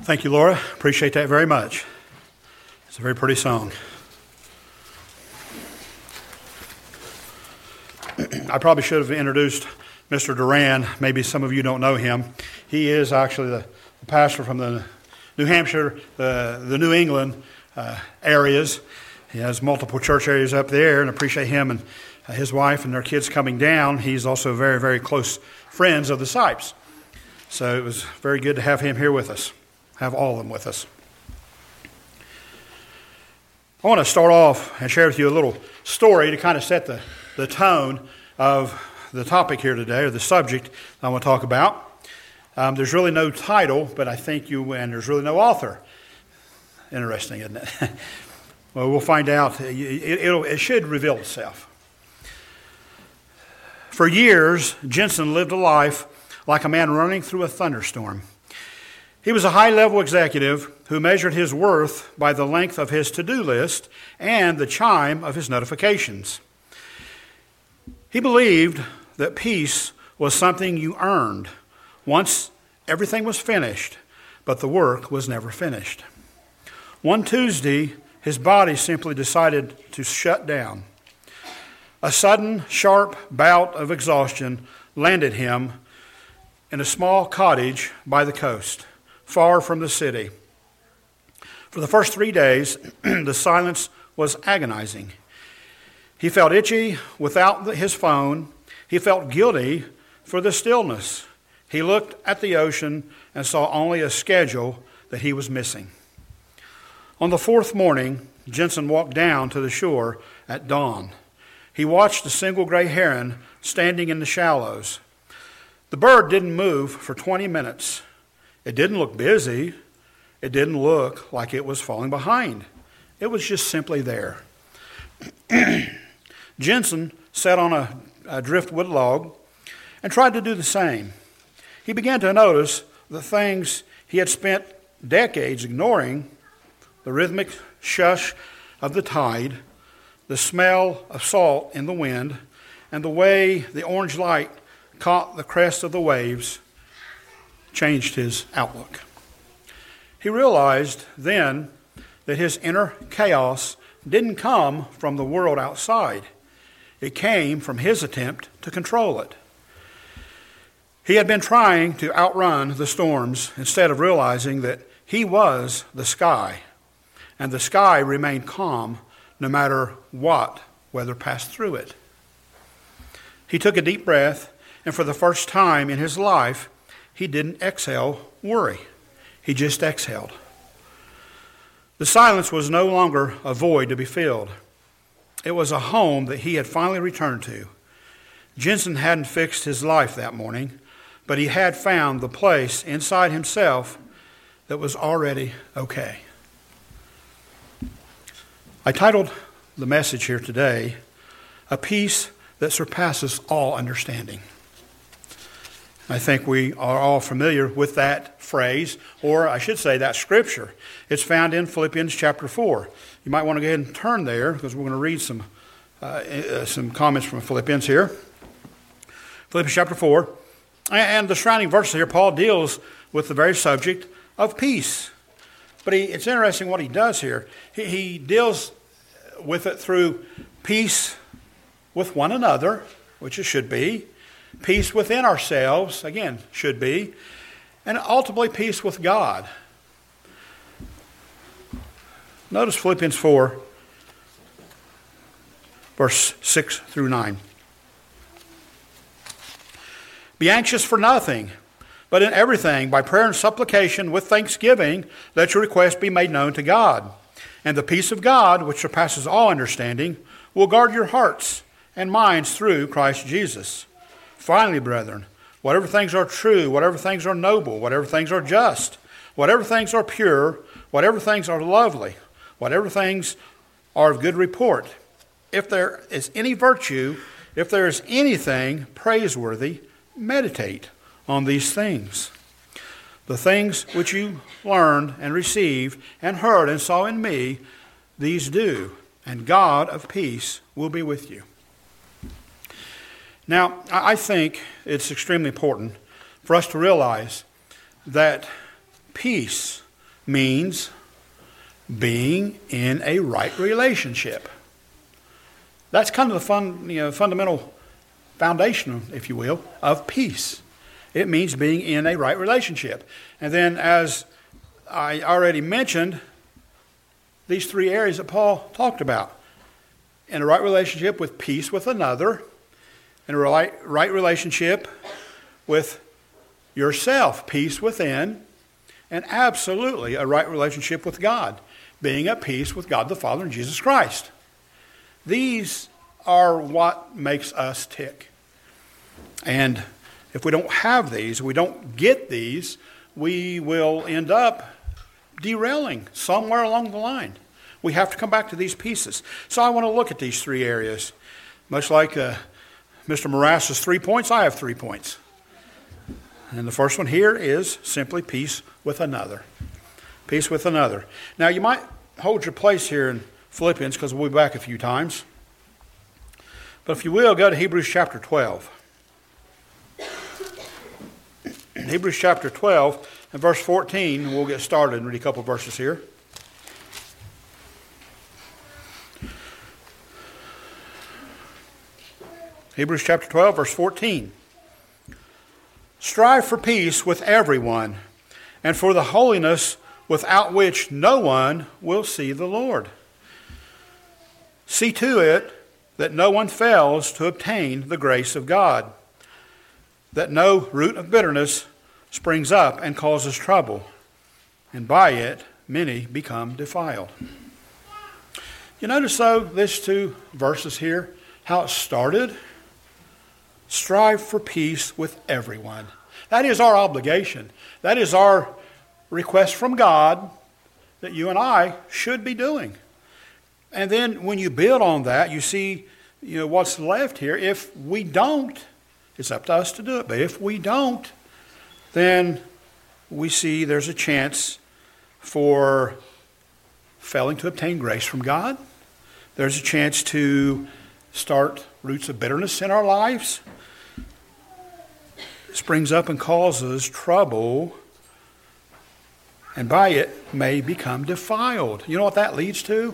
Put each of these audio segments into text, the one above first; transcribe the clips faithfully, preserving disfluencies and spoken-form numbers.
Thank you, Laura. Appreciate that very much. It's a very pretty song. I probably should have introduced Mister Duran. Maybe some of you don't know him. He is actually the pastor from the New Hampshire, uh, the New England uh, areas. He has multiple church areas up there, and appreciate him and uh, his wife and their kids coming down. He's also very, very close friends of the Sipes. So it was very good to have him here with us, have all of them with us. I want to start off and share with you a little story to kind of set the, the tone of the topic here today, or the subject I want to talk about. Um, there's really no title, but I think you, and there's really no author. Interesting, isn't it? Well, we'll find out. It, it'll, it should reveal itself. For years, Jensen lived a life like a man running through a thunderstorm. He was a high-level executive who measured his worth by the length of his to-do list and the chime of his notifications. He believed that peace was something you earned once everything was finished, but the work was never finished. One Tuesday, his body simply decided to shut down. A sudden, sharp bout of exhaustion landed him in a small cottage by the coast, far from the city. For the first three days, the silence was agonizing. He felt itchy without his phone. He felt guilty for the stillness. He looked at the ocean and saw only a schedule that he was missing. On the fourth morning, Jensen walked down to the shore at dawn. He watched a single gray heron standing in the shallows. The bird didn't move for twenty minutes. It didn't look busy. It didn't look like it was falling behind. It was just simply there. Jensen sat on a, a driftwood log and tried to do the same. He began to notice the things he had spent decades ignoring: the rhythmic shush of the tide, the smell of salt in the wind, and the way the orange light caught the crest of the waves changed his outlook. He realized then that his inner chaos didn't come from the world outside. It came from his attempt to control it. He had been trying to outrun the storms instead of realizing that he was the sky, and the sky remained calm no matter what weather passed through it. He took a deep breath, and for the first time in his life, he didn't exhale worry. He just exhaled. The silence was no longer a void to be filled. It was a home that he had finally returned to. Jensen hadn't fixed his life that morning, but he had found the place inside himself that was already okay. I titled the message here today, "A Peace That Surpasses All Understanding." I think we are all familiar with that phrase, or I should say that scripture. It's found in Philippians chapter four. You might want to go ahead and turn there, because we're going to read some uh, some comments from Philippians here. Philippians chapter four. And the surrounding verses here, Paul deals with the very subject of peace. But he, it's interesting what he does here. He, he deals with it through peace with one another, which it should be. Peace within ourselves, again, should be. And ultimately, peace with God. Notice Philippians four, verse six through nine. Be anxious for nothing, but in everything, by prayer and supplication, with thanksgiving, let your requests be made known to God. And the peace of God, which surpasses all understanding, will guard your hearts and minds through Christ Jesus. Finally, brethren, whatever things are true, whatever things are noble, whatever things are just, whatever things are pure, whatever things are lovely, whatever things are of good report, if there is any virtue, if there is anything praiseworthy, meditate on these things. The things which you learned and received and heard and saw in me, these do, and God of peace will be with you. Now, I think it's extremely important for us to realize that peace means being in a right relationship. That's kind of the fun, you know, fundamental foundation, if you will, of peace. It means being in a right relationship. And then, as I already mentioned, these three areas that Paul talked about. In a right relationship with peace with another, in a right, right relationship with yourself, peace within, and absolutely a right relationship with God, being at peace with God the Father and Jesus Christ. These are what makes us tick. And if we don't have these, we don't get these, we will end up derailing somewhere along the line. We have to come back to these pieces. So I want to look at these three areas. Much like uh, Mister Morass's three points, I have three points. And the first one here is simply peace with another. Peace with another. Now you might hold your place here in Philippians because we'll be back a few times. But if you will, go to Hebrews chapter twelve. Hebrews chapter twelve and verse fourteen, we'll get started and read a couple of verses here. Hebrews chapter twelve, verse fourteen. Strive for peace with everyone, and for the holiness without which no one will see the Lord. See to it that no one fails to obtain the grace of God, that no root of bitterness springs up and causes trouble, and by it many become defiled. You notice, though, these two verses here, how it started? Strive for peace with everyone. That is our obligation. That is our request from God that you and I should be doing. And then when you build on that, you see, you know, what's left here. If we don't, it's up to us to do it. But if we don't, then we see there's a chance for failing to obtain grace from God. There's a chance to start roots of bitterness in our lives. It springs up and causes trouble, and by it may become defiled. You know what that leads to?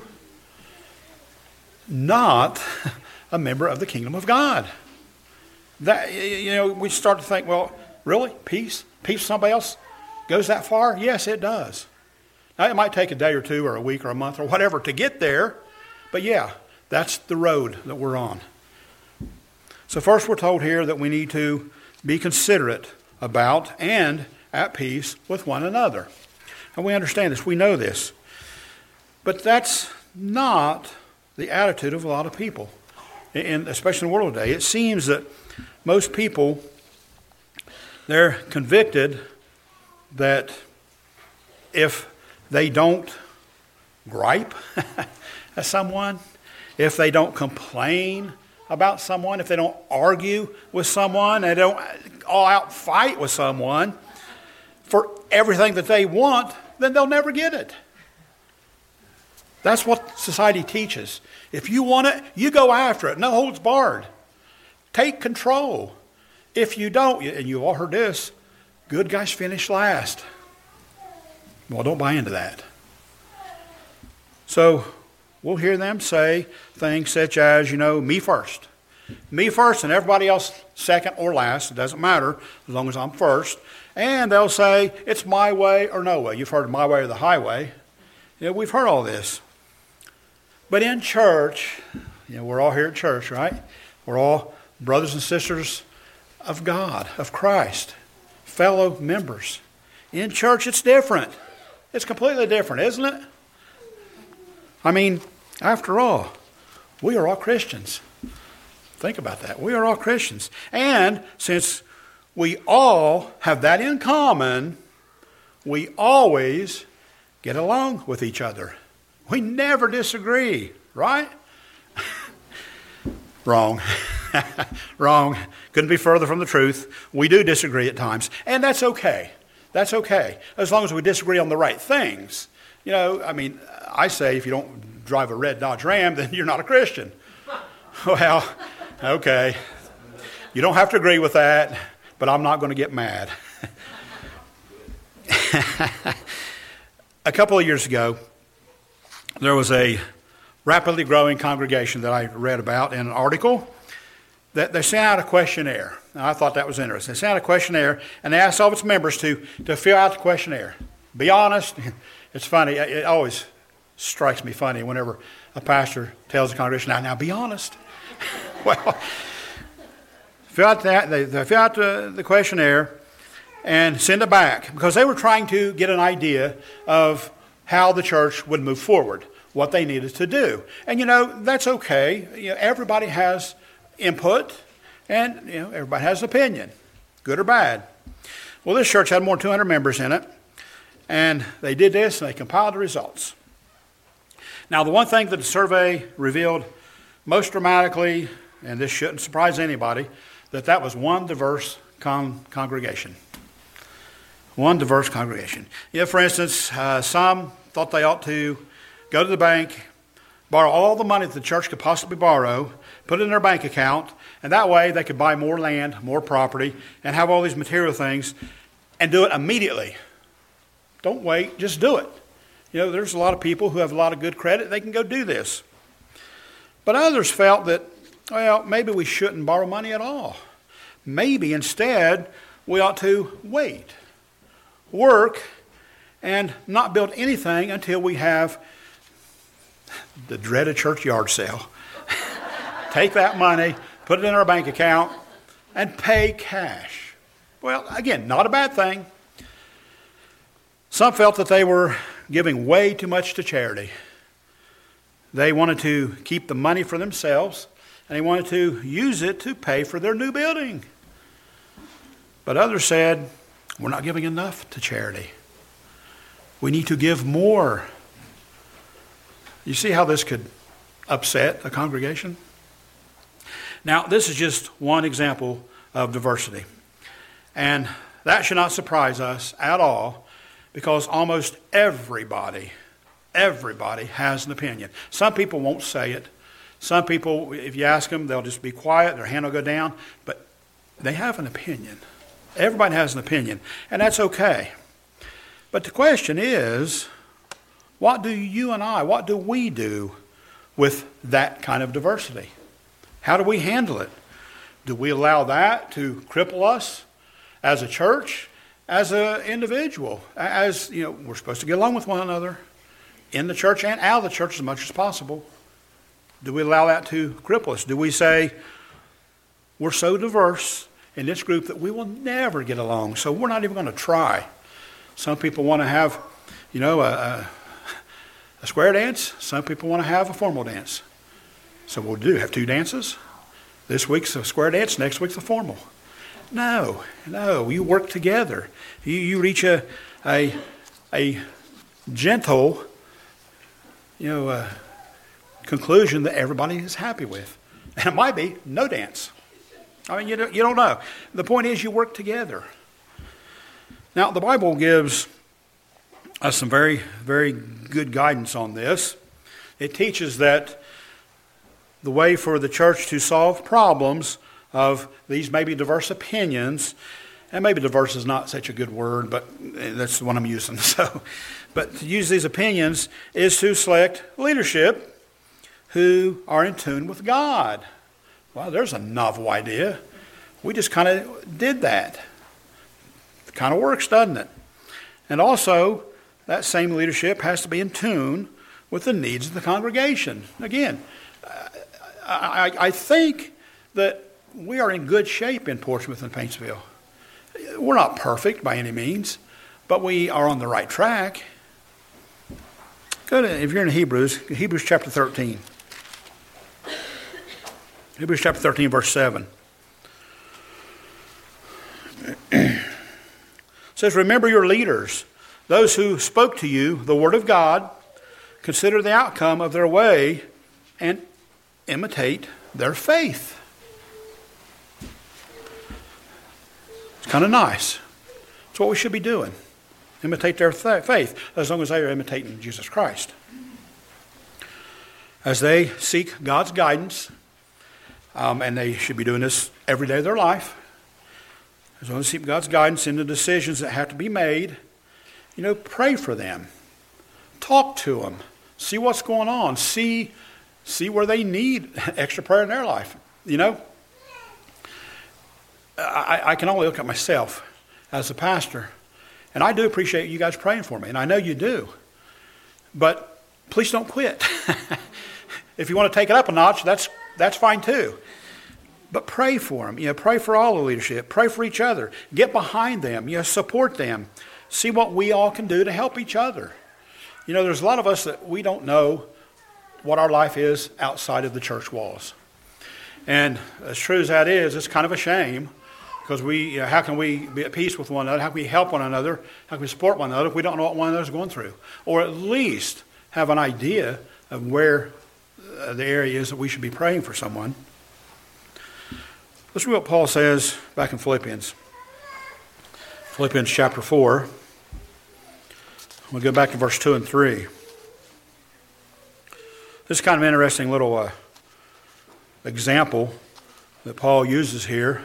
Not a member of the kingdom of God. That, you know, we start to think, well, really? Peace? Peace with somebody else goes that far? Yes, it does. Now, it might take a day or two or a week or a month or whatever to get there, but yeah, that's the road that we're on. So first we're told here that we need to be considerate about and at peace with one another. And we understand this. We know this. But that's not the attitude of a lot of people, in, especially in the world today. It seems that most people, they're convicted that if they don't gripe at someone, if they don't complain about someone, if they don't argue with someone, they don't all out fight with someone for everything that they want, then they'll never get it. That's what society teaches. If you want it, you go after it. No holds barred. Take control. If you don't, and you've all heard this, good guys finish last. Well, don't buy into that. So we'll hear them say things such as, you know, me first. Me first and everybody else second or last. It doesn't matter as long as I'm first. And they'll say, it's my way or no way. You've heard my way or the highway. You know, we've heard all this. But in church, you know, we're all here at church, right? We're all brothers and sisters of God, of Christ, fellow members. In church, it's different. It's completely different, isn't it? I mean, after all, we are all Christians. Think about that. We are all Christians. And since we all have that in common, we always get along with each other. We never disagree, right? Wrong. Wrong. Couldn't be further from the truth. We do disagree at times. And that's okay. That's okay. As long as we disagree on the right things. You know, I mean, I say if you don't drive a red Dodge Ram, then you're not a Christian. Well, okay. You don't have to agree with that, but I'm not going to get mad. A couple of years ago, there was a rapidly growing congregation that I read about in an article that they sent out a questionnaire. Now, I thought that was interesting. They sent out a questionnaire, and they asked all of its members to, to fill out the questionnaire. Be honest. It's funny. It always strikes me funny whenever a pastor tells the congregation, now, now be honest. Well, fill out that, they, they fill out the, the questionnaire and send it back because they were trying to get an idea of how the church would move forward, what they needed to do. And, you know, that's okay. You know, everybody has input, and, you know, everybody has an opinion, good or bad. Well, this church had more than two hundred members in it, and they did this, and they compiled the results. Now, the one thing that the survey revealed most dramatically, and this shouldn't surprise anybody, that that was one diverse con- congregation. One diverse congregation. You know, for instance, uh, some thought they ought to go to the bank, borrow all the money that the church could possibly borrow, put it in their bank account, and that way they could buy more land, more property, and have all these material things, and do it immediately. Don't wait, just do it. You know, there's a lot of people who have a lot of good credit, they can go do this. But others felt that, well, maybe we shouldn't borrow money at all. Maybe instead we ought to wait, work, and not build anything until we have the dreaded church yard sale. Take that money, put it in our bank account, and pay cash. Well, again, not a bad thing. Some felt that they were giving way too much to charity. They wanted to keep the money for themselves, and they wanted to use it to pay for their new building. But others said, we're not giving enough to charity. We need to give more. You see how this could upset a congregation? Now, this is just one example of diversity. And that should not surprise us at all, because almost everybody, everybody has an opinion. Some people won't say it. Some people, if you ask them, they'll just be quiet, their hand will go down, but they have an opinion. Everybody has an opinion, and that's okay. But the question is, what do you and I, what do we do with that kind of diversity? How do we handle it? Do we allow that to cripple us as a church, as an individual? As, you know, we're supposed to get along with one another in the church and out of the church as much as possible. Do we allow that to cripple us? Do we say, we're so diverse in this group that we will never get along, so we're not even going to try? Some people want to have, you know, a, a, a square dance. Some people want to have a formal dance. So we'll do have two dances. This week's a square dance, next week's a formal. No, no, you work together. You, you reach a, a, a gentle, you know, uh, conclusion that everybody is happy with. And it might be no dance. I mean, you don't, you don't know. The point is you work together. Now, the Bible gives us some very, very good guidance on this. It teaches that the way for the church to solve problems of these maybe diverse opinions, and maybe diverse is not such a good word, but that's the one I'm using. So, but to use these opinions is to select leadership who are in tune with God. Well, there's a novel idea. We just kind of did that. It kind of works, doesn't it? And also, that same leadership has to be in tune with the needs of the congregation. Again, I, I, I think that we are in good shape in Portsmouth and Paintsville. We're not perfect by any means, but we are on the right track. Go to, if you're in Hebrews, Hebrews chapter thirteen. Hebrews chapter thirteen, verse seven. It says, remember your leaders, those who spoke to you the word of God. Consider the outcome of their way and imitate their faith. It's kind of nice. It's what we should be doing. Imitate their th- faith, as long as they are imitating Jesus Christ. As they seek God's guidance, um, and they should be doing this every day of their life, as long as they seek God's guidance in the decisions that have to be made, you know, pray for them. talk to them. See what's going on. See, see where they need extra prayer in their life. You know, I, I can only look at myself as a pastor. And I do appreciate you guys praying for me. And I know you do. But please don't quit. If you want to take it up a notch, that's that's fine too. But pray for them. You know, pray for all the leadership. Pray for each other. Get behind them. You know, support them. See what we all can do to help each other. You know, there's a lot of us that we don't know what our life is outside of the church walls. And as true as that is, it's kind of a shame, because we, you know, how can we be at peace with one another? How can we help one another? How can we support one another if we don't know what one another's going through? Or at least have an idea of where uh, the area is that we should be praying for someone. Let's read what Paul says back in Philippians. Philippians chapter four. We'll go back to verse two and three. This is kind of an interesting little uh, example that Paul uses here.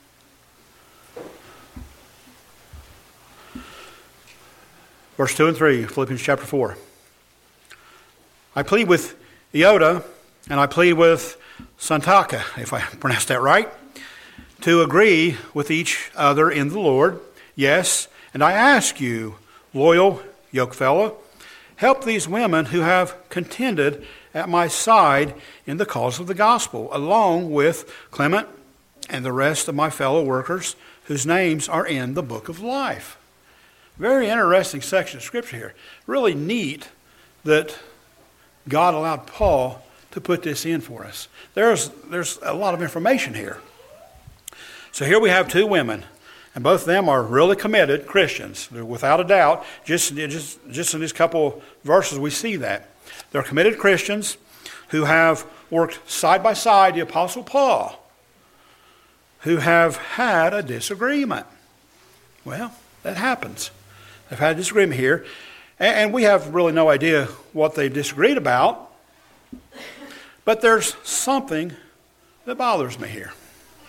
Verse two and three, Philippians chapter four. I plead with Euodia, and I plead with Syntyche, if I pronounced that right, to agree with each other in the Lord. Yes, and I ask you, loyal yokefellow, help these women who have contended at my side in the cause of the gospel, along with Clement and the rest of my fellow workers whose names are in the book of life. Very interesting section of Scripture here. Really neat that God allowed Paul to put this in for us. There's, there's a lot of information here. So here we have two women, and both of them are really committed Christians. They're without a doubt. Just, just, just in these couple verses we see that. They're committed Christians who have worked side by side the Apostle Paul, who have had a disagreement. Well, that happens. They've had a disagreement here, and we have really no idea what they disagreed about, but there's something that bothers me here.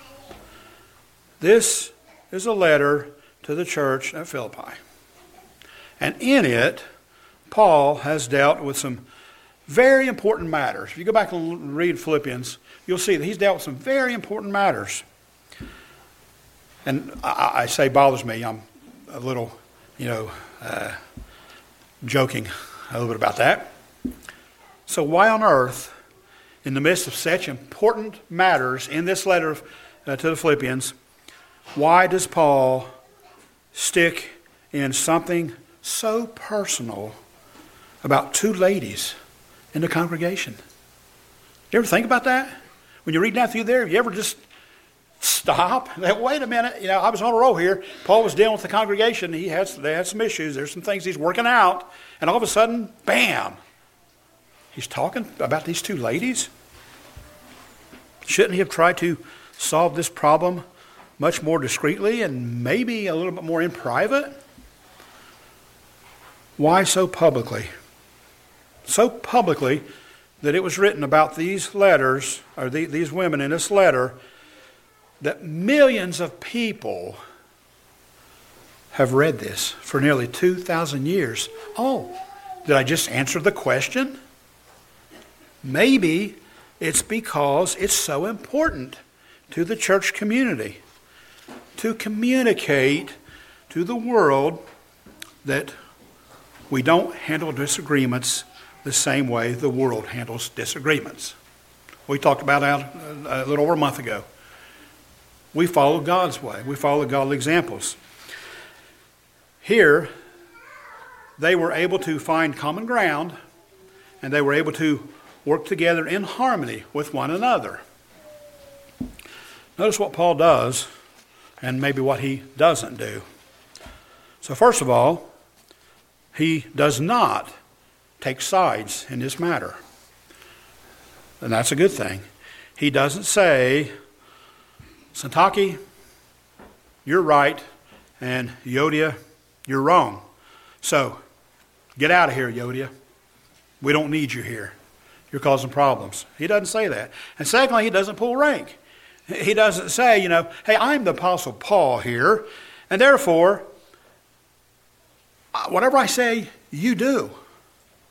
This is a letter to the church at Philippi, and in it, Paul has dealt with some very important matters. If you go back and read Philippians, you'll see that he's dealt with some very important matters. And I, I say bothers me. I'm a little, you know, uh, joking a little bit about that. So why on earth, in the midst of such important matters in this letter uh, to the Philippians, why does Paul stick in something so personal about two ladies in the congregation? You ever think about that? When you're reading that through there, have you ever just stop? Wait a minute. You know, I was on a roll here. Paul was dealing with the congregation. He had, they had some issues. There's some things he's working out. And all of a sudden, bam, he's talking about these two ladies. Shouldn't he have tried to solve this problem much more discreetly and maybe a little bit more in private? Why so publicly? So publicly that it was written about these letters, or the, these women in this letter, that millions of people have read this for nearly two thousand years. Oh, did I just answer the question? Maybe it's because it's so important to the church community to communicate to the world that we don't handle disagreements the same way the world handles disagreements. We talked about that a little over a month ago. We follow God's way. We follow godly examples. Here, they were able to find common ground, and they were able to work together in harmony with one another. Notice what Paul does, and maybe what he doesn't do. So first of all, he does not take sides in this matter. And that's a good thing. He doesn't say, Syntyche, you're right, and Euodia, you're wrong. So, get out of here, Euodia. We don't need you here. You're causing problems. He doesn't say that. And secondly, he doesn't pull rank. He doesn't say, you know, hey, I'm the Apostle Paul here, and therefore, whatever I say, you do.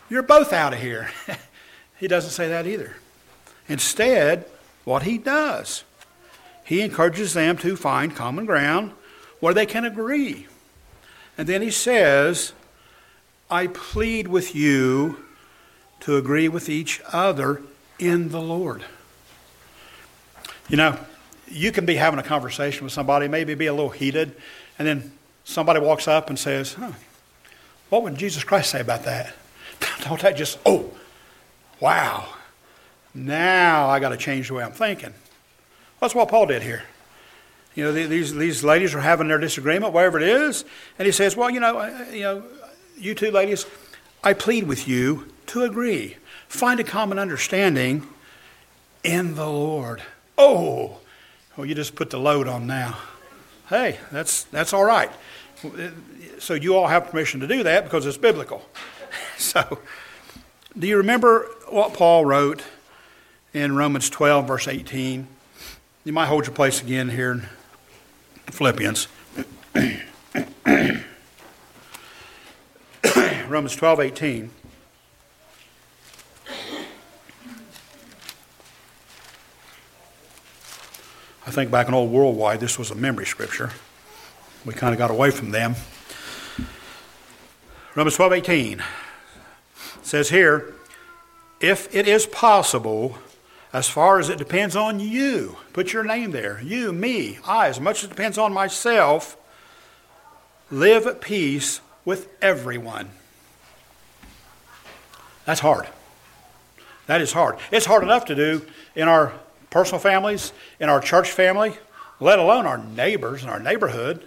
you're both out of here. He doesn't say that either. Instead, what he does, he encourages them to find common ground where they can agree. And then he says, I plead with you to agree with each other in the Lord. You know, you can be having a conversation with somebody, maybe be a little heated, and then somebody walks up and says, huh, what would Jesus Christ say about that? Don't that just, oh, wow. Now I got to change the way I'm thinking. That's what Paul did here. You know, these these ladies are having their disagreement, whatever it is, and he says, well, you know, you know, you two ladies, I plead with you to agree. Find a common understanding in the Lord. Oh, well, you just put the load on now. Hey, that's that's all right. So you all have permission to do that because it's biblical. So, do you remember what Paul wrote in Romans twelve, verse eighteen? You might hold your place again here in Philippians. Romans twelve, eighteen. I think back in old Worldwide, this was a memory scripture. We kind of got away from them. Romans twelve, eighteen says here, if it is possible, as far as it depends on you, put your name there, you, me, I, as much as it depends on myself, live at peace with everyone. That's hard. That is hard. It's hard enough to do in our personal families, in our church family, let alone our neighbors and our neighborhood.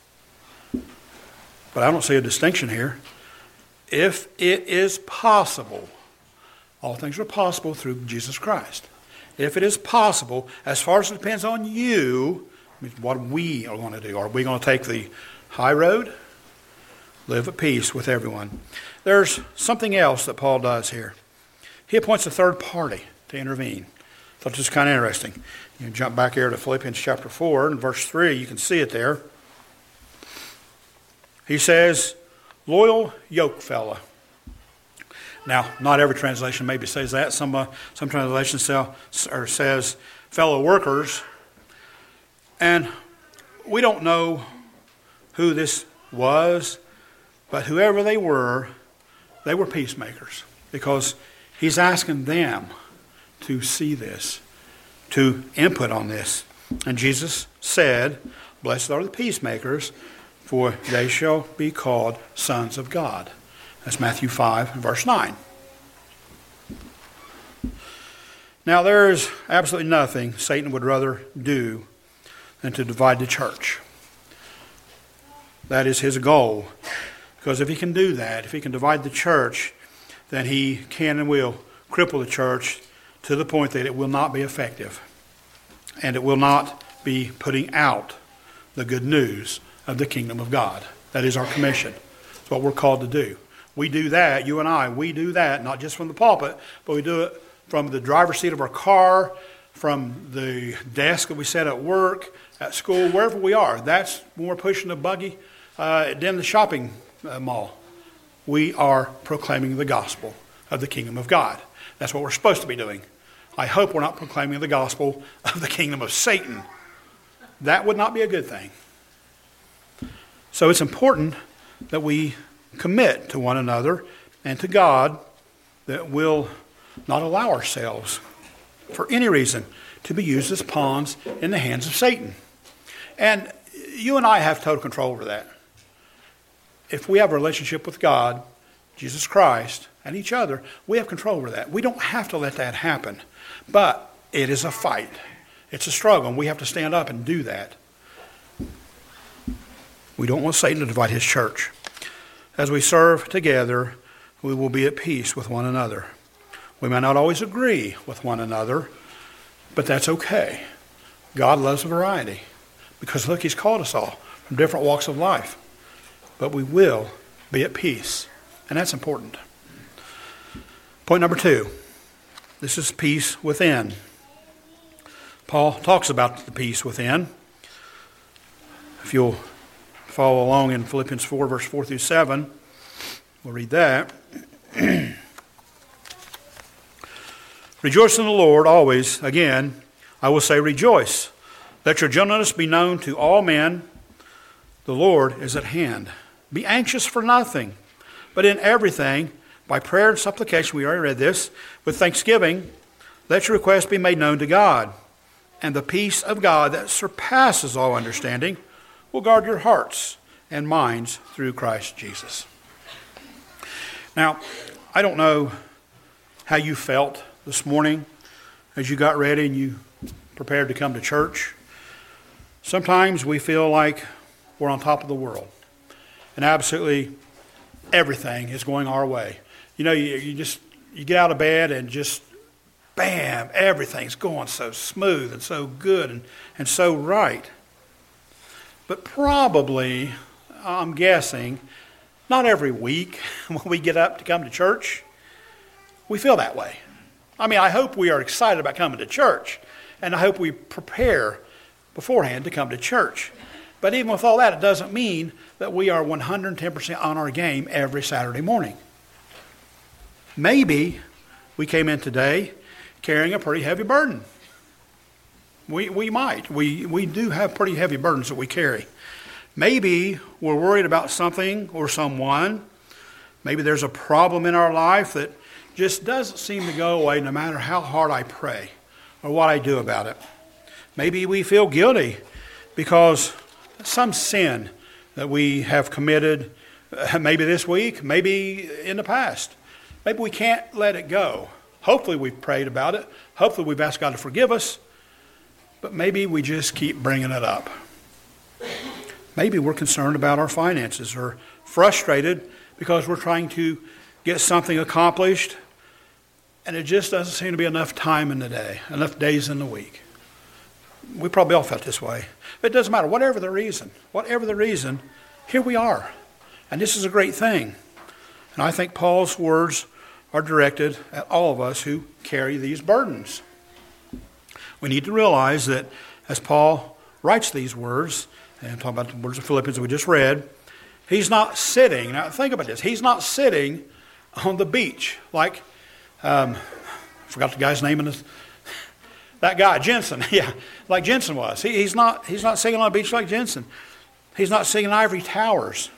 But I don't see a distinction here. If it is possible, all things are possible through Jesus Christ. If it is possible, as far as it depends on you, what we are going to do. Are we going to take the high road? Live at peace with everyone. There's something else that Paul does here. He appoints a third party to intervene. I thought this was kind of interesting. You can jump back here to Philippians chapter four and verse three. You can see it there. He says, loyal yoke fella. Now, not every translation maybe says that. Some uh, some translations say, or says fellow workers. And we don't know who this was, but whoever they were, they were peacemakers. Because he's asking them to see this, to input on this. And Jesus said, blessed are the peacemakers, for they shall be called sons of God. That's Matthew five, verse nine. Now, there is absolutely nothing Satan would rather do than to divide the church. That is his goal. Because if he can do that, if he can divide the church, then he can and will cripple the church to the point that it will not be effective. And it will not be putting out the good news of the kingdom of God. That is our commission. It's what we're called to do. We do that, you and I, we do that, not just from the pulpit, but we do it from the driver's seat of our car, from the desk that we set at work, at school, wherever we are. That's when we're pushing the buggy uh, in the shopping uh, mall. We are proclaiming the gospel of the kingdom of God. That's what we're supposed to be doing. I hope we're not proclaiming the gospel of the kingdom of Satan. That would not be a good thing. So it's important that we commit to one another and to God that we'll not allow ourselves, for any reason, to be used as pawns in the hands of Satan. And you and I have total control over that. If we have a relationship with God, Jesus Christ, and each other, we have control over that. We don't have to let that happen. But it is a fight. It's a struggle, and we have to stand up and do that. We don't want Satan to divide his church. As we serve together, we will be at peace with one another. We may not always agree with one another, but that's okay. God loves variety. Because look, he's called us all from different walks of life. But we will be at peace. And that's important. Point number two. This is peace within. Paul talks about the peace within. If you'll follow along in Philippians four, verse four through seven, we'll read that. Rejoice in the Lord always. Again, I will say rejoice. Let your gentleness be known to all men. The Lord is at hand. Be anxious for nothing, but in everything, by prayer and supplication, we already read this, with thanksgiving, let your requests be made known to God. And the peace of God that surpasses all understanding will guard your hearts and minds through Christ Jesus. Now, I don't know how you felt this morning as you got ready and you prepared to come to church. Sometimes we feel like we're on top of the world and absolutely everything is going our way. You know, you, you just, you get out of bed and just, bam, everything's going so smooth and so good and, and so right. But probably, I'm guessing, not every week when we get up to come to church, we feel that way. I mean, I hope we are excited about coming to church, and I hope we prepare beforehand to come to church. But even with all that, it doesn't mean that we are one hundred ten percent on our game every Saturday morning. Maybe we came in today carrying a pretty heavy burden. We we might. We, we do have pretty heavy burdens that we carry. Maybe we're worried about something or someone. Maybe there's a problem in our life that just doesn't seem to go away no matter how hard I pray or what I do about it. Maybe we feel guilty because some sin that we have committed, uh, maybe this week, maybe in the past. Maybe we can't let it go. Hopefully we've prayed about it. Hopefully we've asked God to forgive us. But maybe we just keep bringing it up. Maybe we're concerned about our finances or frustrated because we're trying to get something accomplished and it just doesn't seem to be enough time in the day, enough days in the week. We probably all felt this way. But it doesn't matter. Whatever the reason, whatever the reason, here we are. And this is a great thing. And I think Paul's words are directed at all of us who carry these burdens. We need to realize that as Paul writes these words, and I'm talking about the words of Philippians that we just read, he's not sitting, now think about this, he's not sitting on the beach like, um, I forgot the guy's name in this, that guy, Jensen, yeah, like Jensen was. He, he's not he's not sitting on a beach like Jensen. He's not sitting in ivory towers.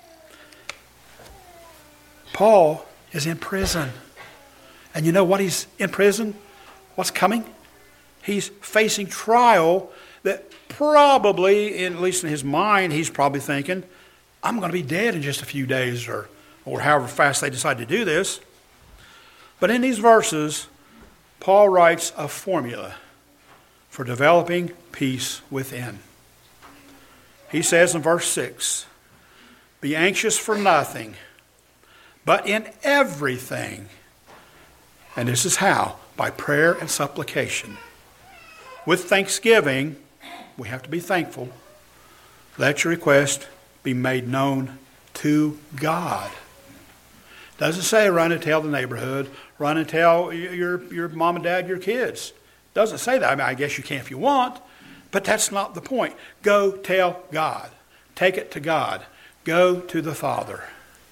Paul is in prison. And you know what he's in prison? What's coming? He's facing trial that probably, at least in his mind, he's probably thinking, I'm going to be dead in just a few days or, or however fast they decide to do this. But in these verses, Paul writes a formula for developing peace within. He says in verse six, be anxious for nothing, but in everything. And this is how? By prayer and supplication. With thanksgiving, we have to be thankful. Let your request be made known to God. Doesn't say run and tell the neighborhood, run and tell your, your mom and dad, your kids. Doesn't say that. I mean, I guess you can if you want, but that's not the point. Go tell God. Take it to God. Go to the Father.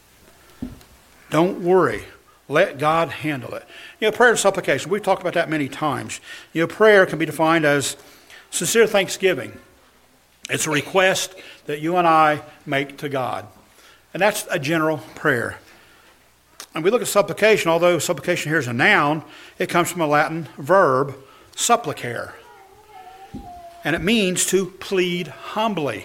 Don't worry. Let God handle it. You know, prayer and supplication, we've talked about that many times. You know, prayer can be defined as sincere thanksgiving. It's a request that you and I make to God. And that's a general prayer. And we look at supplication, although supplication here is a noun, it comes from a Latin verb, supplicare. And it means to plead humbly.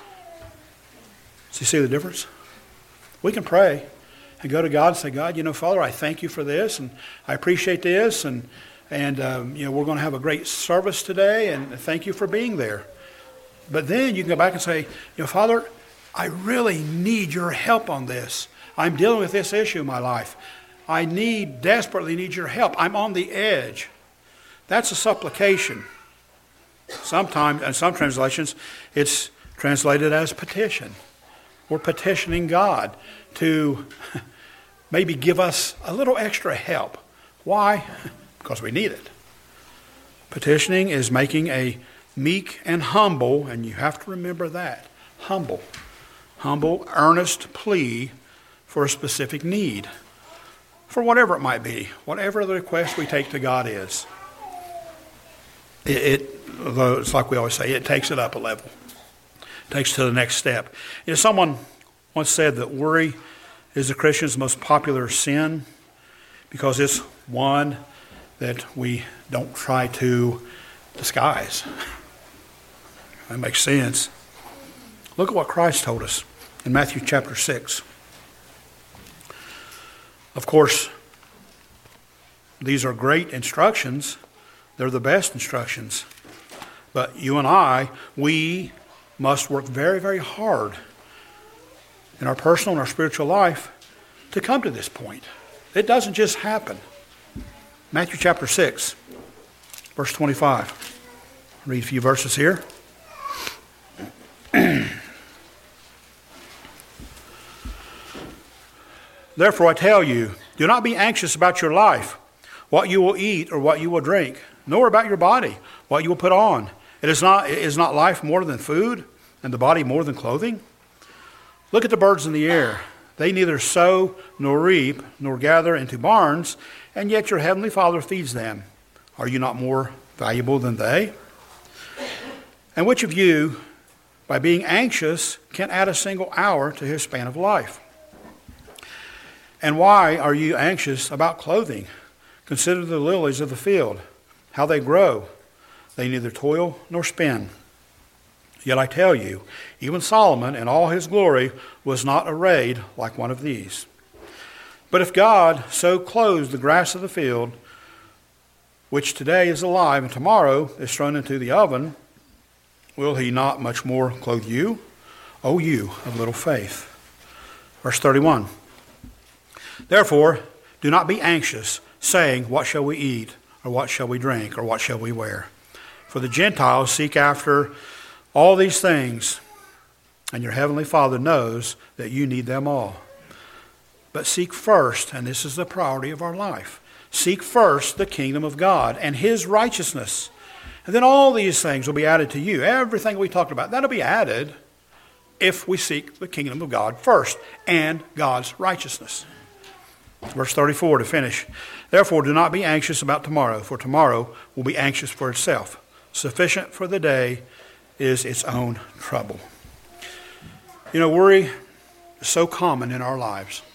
So you see the difference? We can pray and go to God and say, God, you know, Father, I thank you for this, and I appreciate this, and and um, you know, we're going to have a great service today, and thank you for being there. But then you can go back and say, you know, Father, I really need your help on this. I'm dealing with this issue in my life. I need, desperately need your help. I'm on the edge. That's a supplication. Sometimes, in some translations, it's translated as petition. We're petitioning God to maybe give us a little extra help. Why? Because we need it. Petitioning is making a meek and humble, and you have to remember that, humble, humble, earnest plea for a specific need. for whatever it might be, whatever the request we take to God is. It, it although it's like we always say, it takes it up a level. It takes it to the next step. You know, someone once said that worry is the Christian's most popular sin because it's one that we don't try to disguise. That makes sense. Look at what Christ told us in Matthew chapter six. Of course, these are great instructions. They're the best instructions. But you and I, we must work very, very hard in our personal and our spiritual life to come to this point. It doesn't just happen. Matthew chapter six, verse twenty-five. Read a few verses here. Therefore I tell you, do not be anxious about your life, what you will eat or what you will drink, nor about your body, what you will put on. It is not, is not life more than food, and the body more than clothing? Look at the birds in the air. They neither sow nor reap nor gather into barns, and yet your heavenly Father feeds them. Are you not more valuable than they? And which of you, by being anxious, can add a single hour to his span of life? And why are you anxious about clothing? Consider the lilies of the field, how they grow. They neither toil nor spin. Yet I tell you, even Solomon in all his glory was not arrayed like one of these. But if God so clothes the grass of the field, which today is alive and tomorrow is thrown into the oven, will he not much more clothe you, O you of little faith? Verse thirty-one. Therefore, do not be anxious, saying, what shall we eat, or what shall we drink, or what shall we wear? For the Gentiles seek after all these things, and your heavenly Father knows that you need them all. But seek first, and this is the priority of our life, seek first the kingdom of God and his righteousness. And then all these things will be added to you. Everything we talked about, that'll be added if we seek the kingdom of God first and God's righteousness. Verse thirty-four to finish. Therefore, do not be anxious about tomorrow, for tomorrow will be anxious for itself. Sufficient for the day is its own trouble. You know, worry is so common in our lives.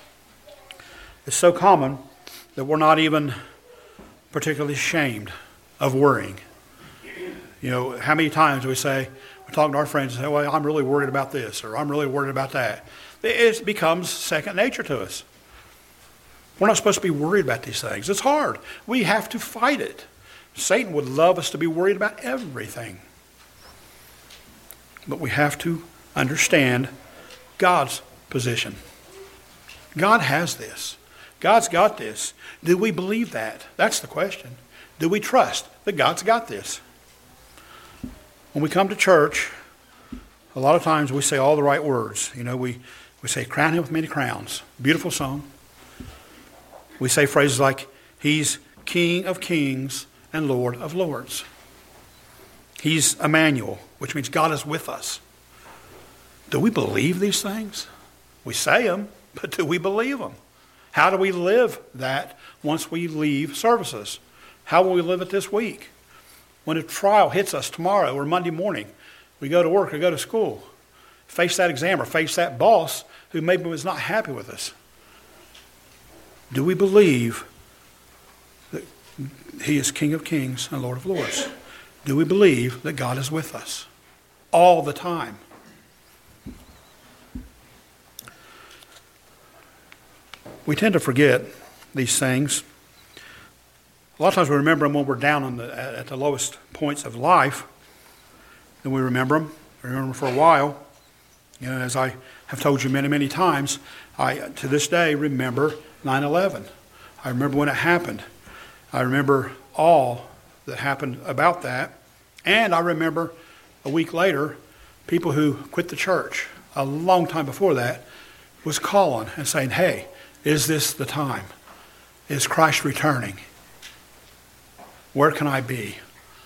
It's so common that we're not even particularly ashamed of worrying. You know, how many times do we say, we talk to our friends and say, well, I'm really worried about this, or I'm really worried about that. It becomes second nature to us. We're not supposed to be worried about these things. It's hard. We have to fight it. Satan would love us to be worried about everything. But we have to understand God's position. God has this. God's got this. Do we believe that? That's the question. Do we trust that God's got this? When we come to church, a lot of times we say all the right words. You know, we, we say, crown him with many crowns. Beautiful song. We say phrases like, he's King of kings and Lord of lords. He's Emmanuel, which means God is with us. Do we believe these things? We say them, but do we believe them? How do we live that once we leave services? How will we live it this week? When a trial hits us tomorrow or Monday morning, we go to work or go to school, face that exam or face that boss who maybe was not happy with us. Do we believe that he is King of kings and Lord of lords? Do we believe that God is with us all the time? We tend to forget these things. A lot of times we remember them when we're down on the, at the lowest points of life. Then we remember them. We remember them for a while. You know, as I have told you many, many times, I, to this day, remember nine eleven. I remember when it happened. I remember all that happened about that. And I remember a week later, people who quit the church a long time before that was calling and saying, hey, is this the time? Is Christ returning? Where can I be?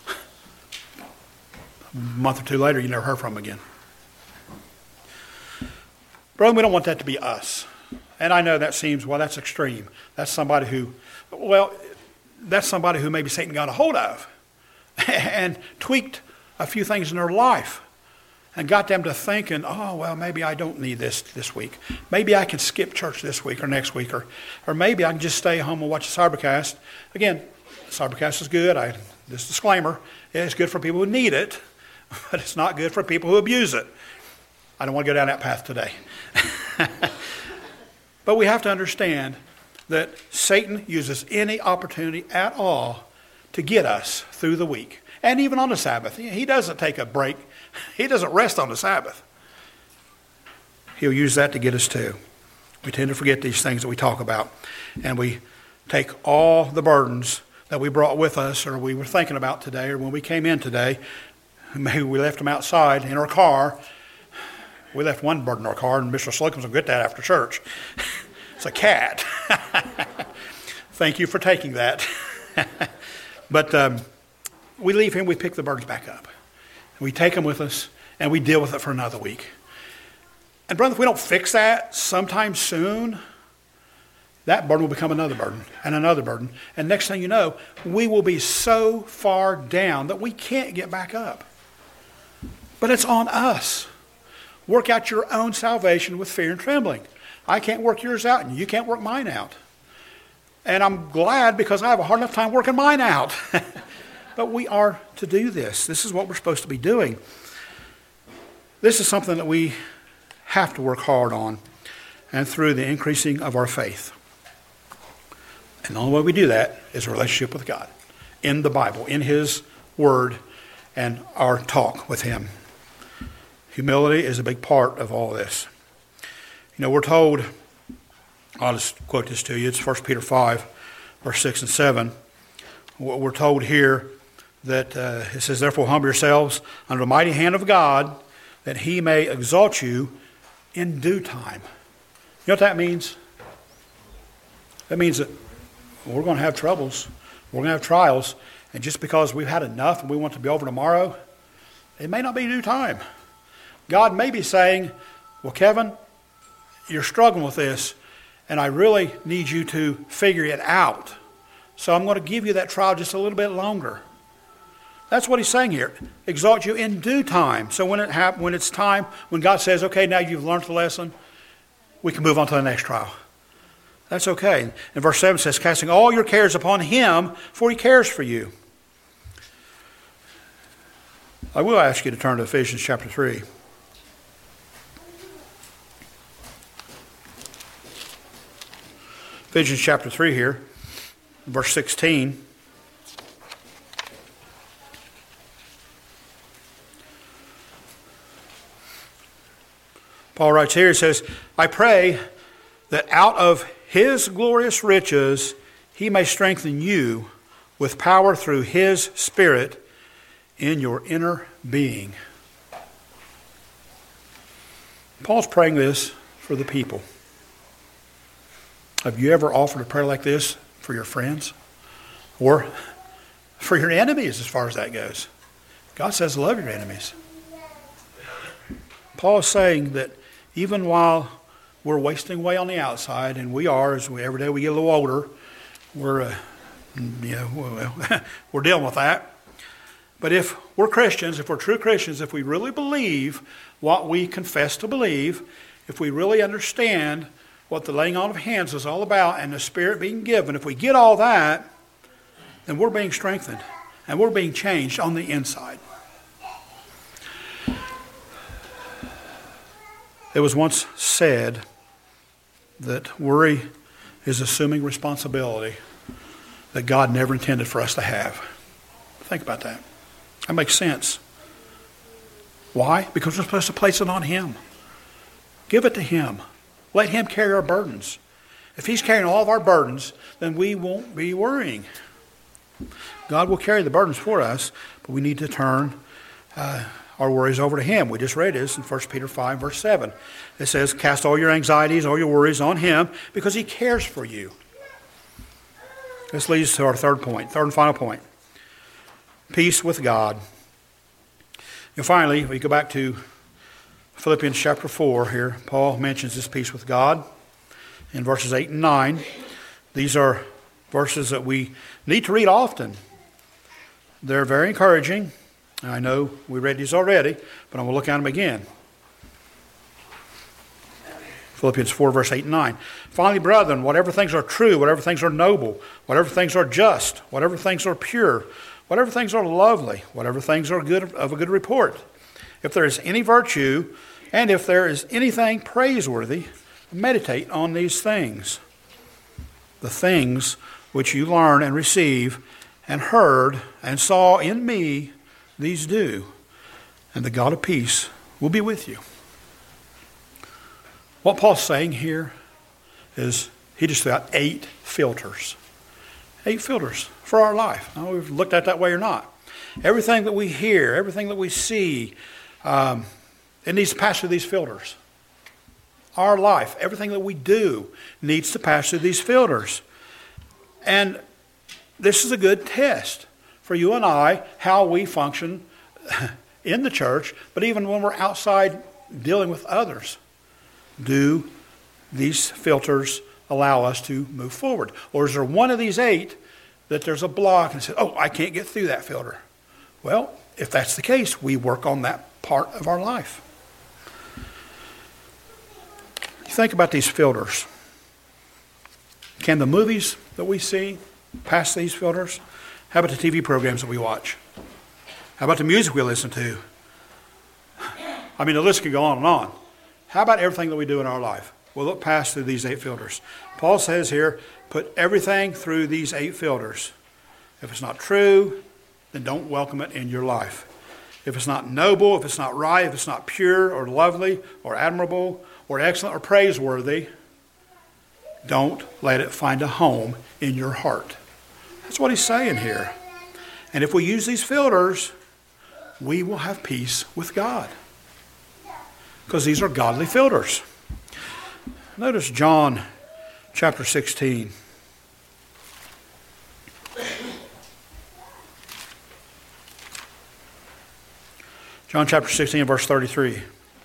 A month or two later, you never heard from them again. Brother, we don't want that to be us. And I know that seems, well, that's extreme. That's somebody who, well, that's somebody who maybe Satan got a hold of and tweaked a few things in their life and got them to thinking, oh, well, maybe I don't need this this week. Maybe I can skip church this week or next week, or or maybe I can just stay home and watch a Cybercast. Again, Cybercast is good. I this disclaimer, it's good for people who need it, but it's not good for people who abuse it. I don't want to go down that path today. But we have to understand that Satan uses any opportunity at all to get us through the week. And even on the Sabbath. He doesn't take a break. He doesn't rest on the Sabbath. He'll use that to get us too. We tend to forget these things that we talk about. And we take all the burdens that we brought with us or we were thinking about today or when we came in today. Maybe we left them outside in our car. We left one bird in our car, and Mister Slocum's will get that after church. It's a cat. Thank you for taking that. But um, we leave him, we pick the birds back up. We take them with us, and we deal with it for another week. And brother, if we don't fix that sometime soon, that burden will become another burden and another burden. And next thing you know, we will be so far down that we can't get back up. But it's on us. Work out your own salvation with fear and trembling. I can't work yours out, and you can't work mine out. And I'm glad because I have a hard enough time working mine out. But we are to do this. This is what we're supposed to be doing. This is something that we have to work hard on, and through the increasing of our faith. And the only way we do that is a relationship with God, in the Bible, in His Word, and our talk with Him. Humility is a big part of all this. You know, we're told, I'll just quote this to you, it's First Peter five, verse six and seven. We're told here that uh, it says, therefore humble yourselves under the mighty hand of God, that He may exalt you in due time. You know what that means? That means that we're going to have troubles. We're going to have trials. And just because we've had enough and we want to be over tomorrow, it may not be due time. God may be saying, well, Kevin, you're struggling with this, and I really need you to figure it out. So I'm going to give you that trial just a little bit longer. That's what He's saying here. Exalt you in due time. So when it hap- when it's time, when God says, okay, now you've learned the lesson, we can move on to the next trial. That's okay. And verse seven says, casting all your cares upon Him, for He cares for you. I will ask you to turn to Ephesians chapter three. Ephesians chapter three here, verse sixteen. Paul writes here, he says, I pray that out of His glorious riches He may strengthen you with power through His Spirit in your inner being. Paul's praying this for the people. Have you ever offered a prayer like this for your friends? Or for your enemies, as far as that goes? God says love your enemies. Paul is saying that even while we're wasting away on the outside, and we are, as we, every day we get a little older, we're, uh, you know, well, we're dealing with that. But if we're Christians, if we're true Christians, if we really believe what we confess to believe, if we really understand what the laying on of hands is all about and the Spirit being given, if we get all that, then we're being strengthened and we're being changed on the inside. It was once said that worry is assuming responsibility that God never intended for us to have. Think about that. That makes sense. Why? Because we're supposed to place it on Him. Give it to Him. Let Him carry our burdens. If He's carrying all of our burdens, then we won't be worrying. God will carry the burdens for us, but we need to turn uh, our worries over to Him. We just read this in First Peter five, verse seven. It says, cast all your anxieties, all your worries on Him, because He cares for you. This leads to our third point, third and final point. Peace with God. And finally, we go back to Philippians chapter four here. Paul mentions this peace with God. in verses eight and nine. These are verses that we need to read often. They're very encouraging. I know we read these already, but I'm going to look at them again. Philippians four, verse eight and nine. Finally, brethren, whatever things are true, whatever things are noble, whatever things are just, whatever things are pure, whatever things are lovely, whatever things are good of a good report, if there is any virtue, and if there is anything praiseworthy, meditate on these things. The things which you learn and receive and heard and saw in me, these do, and the God of peace will be with you. What Paul's saying here is he just threw out eight filters. Eight filters for our life. Now, we've looked at it that way or not. Everything that we hear, everything that we see, um, it needs to pass through these filters. Our life, everything that we do needs to pass through these filters. And this is a good test for you and I, how we function in the church, but even when we're outside dealing with others. Do these filters allow us to move forward? Or is there one of these eight that there's a block and says, oh, I can't get through that filter? Well, if that's the case, we work on that part of our life. You think about these filters. Can the movies that we see pass these filters? How about the T V programs that we watch? How about the music we listen to? I mean, the list can go on and on. How about everything that we do in our life? Will it pass through these eight filters? Paul says here, put everything through these eight filters. If it's not true, then don't welcome it in your life. If it's not noble, if it's not right, if it's not pure or lovely or admirable or excellent or praiseworthy, don't let it find a home in your heart. That's what he's saying here. And if we use these filters, we will have peace with God. Because these are godly filters. Notice John chapter sixteen. John chapter sixteen, verse thirty-three.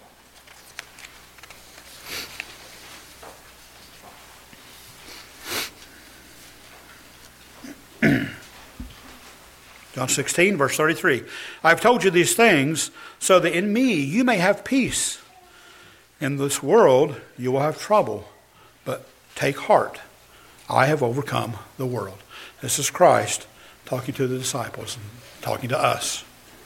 John sixteen, verse thirty-three. I have told you these things so that in me you may have peace. In this world you will have trouble, but take heart. I have overcome the world. This is Christ talking to the disciples and talking to us.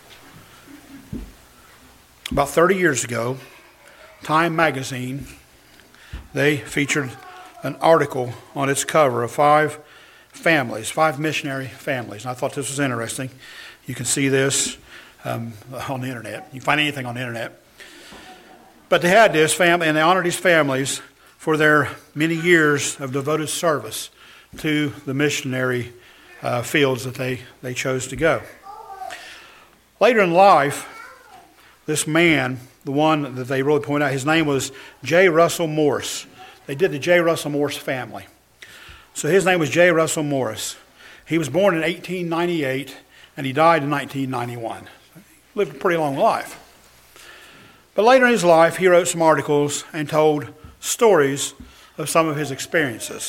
About thirty years ago, Time magazine, they featured an article on its cover of five families, five missionary families. And I thought this was interesting. You can see this um, on the internet. You can find anything on the internet. But they had this family, and they honored these families for their many years of devoted service to the missionary uh, fields that they, they chose to go. Later in life, this man, the one that they really point out, his name was J. Russell Morris. They did the J. Russell Morris family. So his name was J. Russell Morris. He was born in eighteen ninety-eight, and he died in nineteen ninety-one. He lived a pretty long life. But later in his life, he wrote some articles and told stories of some of his experiences.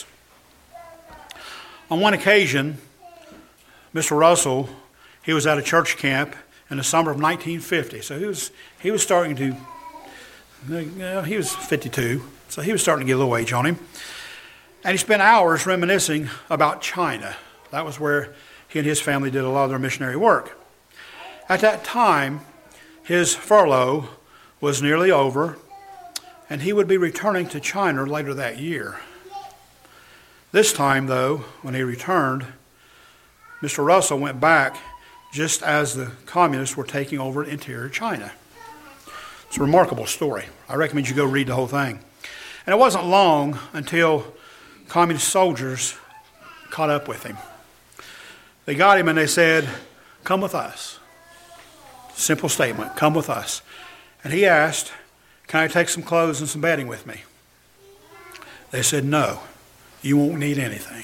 On one occasion, Mister Russell, he was at a church camp in the summer of nineteen fifty. So he was he was starting to, you know, he was fifty-two, so he was starting to get a little age on him. And he spent hours reminiscing about China. That was where he and his family did a lot of their missionary work. At that time, his furlough was nearly over, and he would be returning to China later that year. This time, though, when he returned, Mister Russell went back just as the communists were taking over interior China. It's a remarkable story. I recommend you go read the whole thing. And it wasn't long until communist soldiers caught up with him. They got him and they said, "Come with us." Simple statement, "Come with us." And he asked, "Can I take some clothes and some bedding with me?" They said, "No, you won't need anything."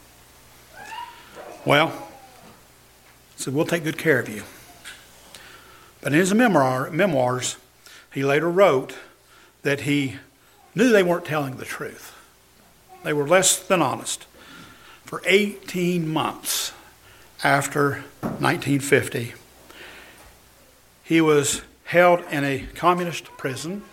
Well, he said, "We'll take good care of you." But in his memoir, memoirs, he later wrote that he knew they weren't telling the truth. They were less than honest. For eighteen months after nineteen fifty, he was held in a communist prison.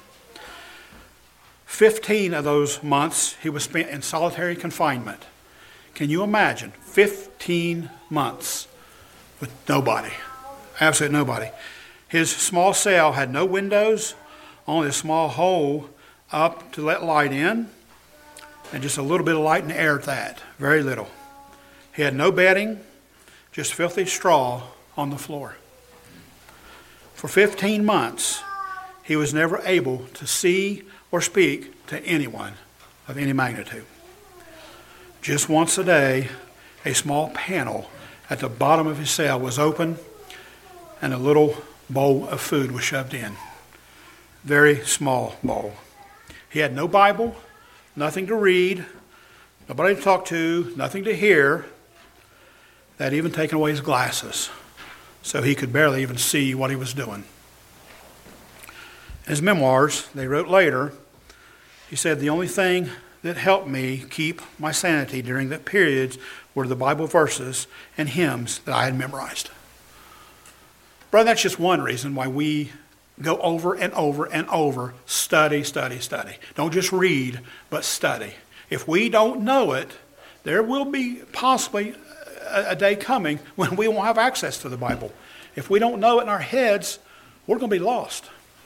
Fifteen of those months he was spent in solitary confinement. Can you imagine? Fifteen months with nobody. Absolutely nobody. His small cell had no windows, only a small hole up to let light in, and just a little bit of light and air at that. Very little. He had no bedding, just filthy straw on the floor. For fifteen months, he was never able to see or speak to anyone of any magnitude. Just once a day, a small panel at the bottom of his cell was open and a little bowl of food was shoved in. Very small bowl. He had no Bible, nothing to read, nobody to talk to, nothing to hear. They'd even taken away his glasses, so he could barely even see what he was doing. In his memoirs, they wrote later, he said, the only thing that helped me keep my sanity during that period were the Bible verses and hymns that I had memorized. Brother, that's just one reason why we go over and over and over, study, study, study. Don't just read, but study. If we don't know it, there will be possibly a, a day coming when we won't have access to the Bible. If we don't know it in our heads, we're going to be lost.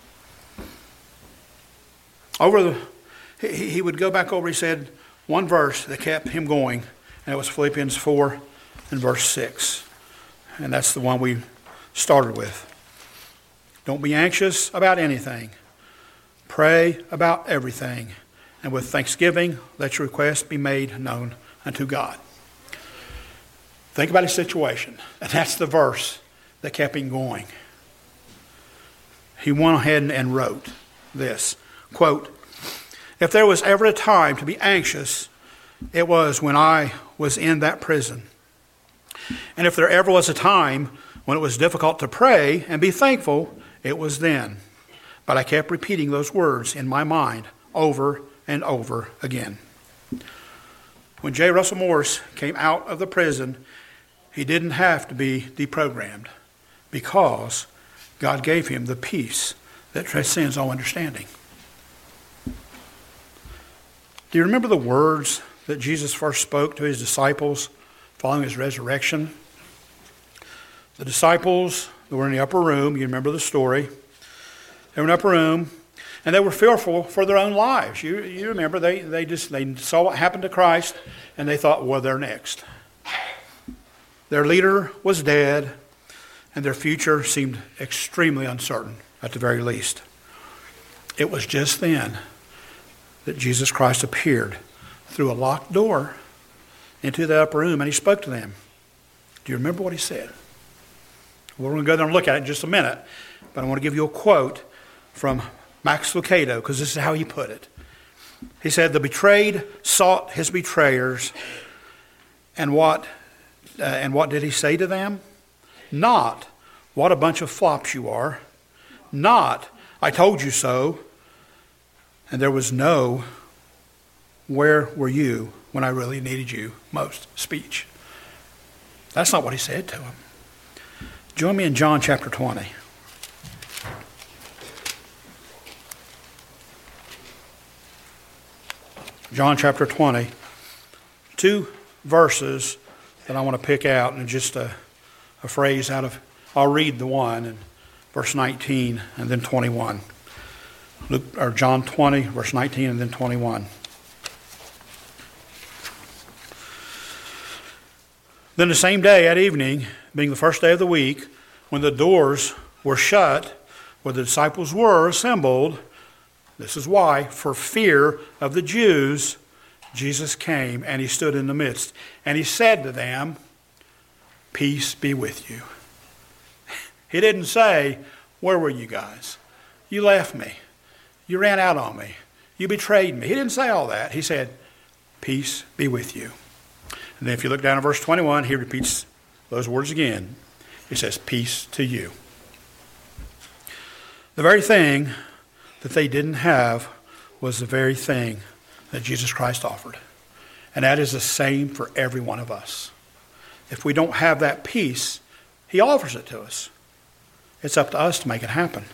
Over the, he, he would go back over, he said, one verse that kept him going, and it was Philippians four and verse six. And that's the one we started with. Don't be anxious about anything. Pray about everything. And with thanksgiving, let your requests be made known unto God. Think about his situation. And that's the verse that kept him going. He went ahead and wrote this, quote, if there was ever a time to be anxious, it was when I was in that prison. And if there ever was a time when it was difficult to pray and be thankful, it was then. But I kept repeating those words in my mind over and over again. When J. Russell Morris came out of the prison, he didn't have to be deprogrammed because God gave him the peace that transcends all understanding. Do you remember the words that Jesus first spoke to his disciples following his resurrection? The disciples were in the upper room. You remember the story. They were in the upper room, and they were fearful for their own lives. You, you remember, they, they just they saw what happened to Christ, and they thought, well, they're next. Their leader was dead, and their future seemed extremely uncertain, at the very least. It was just then that Jesus Christ appeared through a locked door into the upper room, and he spoke to them. Do you remember what he said? We're going to go there and look at it in just a minute, but I want to give you a quote from Max Lucado, because this is how he put it. He said, the betrayed sought his betrayers, and what, uh, and what did he say to them? Not, what a bunch of flops you are. Not, I told you so. And there was no, where were you when I really needed you most speech. That's not what he said to him. Join me in John chapter twenty. John chapter twenty. Two verses that I want to pick out, and just a, a phrase out of, I'll read the one, in verse nineteen and then twenty-one. Luke, or John twenty, verse nineteen and then twenty-one. Then the same day at evening, being the first day of the week, when the doors were shut, where the disciples were assembled, this is why, for fear of the Jews, Jesus came and he stood in the midst. And he said to them, peace be with you. He didn't say, where were you guys? You left me. You ran out on me. You betrayed me. He didn't say all that. He said, peace be with you. And then if you look down at verse twenty-one, he repeats those words again. He says, peace to you. The very thing that they didn't have was the very thing that Jesus Christ offered. And that is the same for every one of us. If we don't have that peace, he offers it to us. It's up to us to make it happen.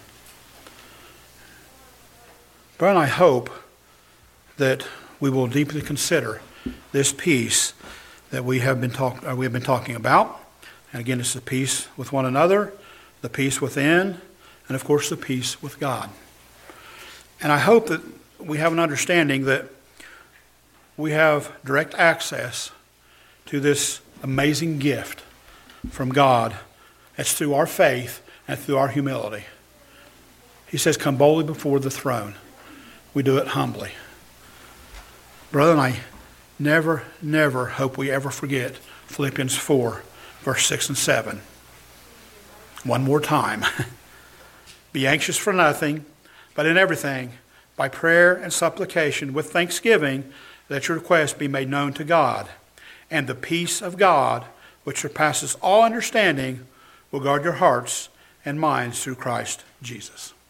But I hope that we will deeply consider this peace that we have been talk, uh, we have been talking about. And again, it's the peace with one another, the peace within, and of course the peace with God. And I hope that we have an understanding that we have direct access to this amazing gift from God. It's through our faith and through our humility. He says, come boldly before the throne. We do it humbly. Brother, I never, never hope we ever forget Philippians four, verse six and seven. One more time. Be anxious for nothing, but in everything, by prayer and supplication, with thanksgiving, let your requests be made known to God. And the peace of God, which surpasses all understanding, will guard your hearts and minds through Christ Jesus.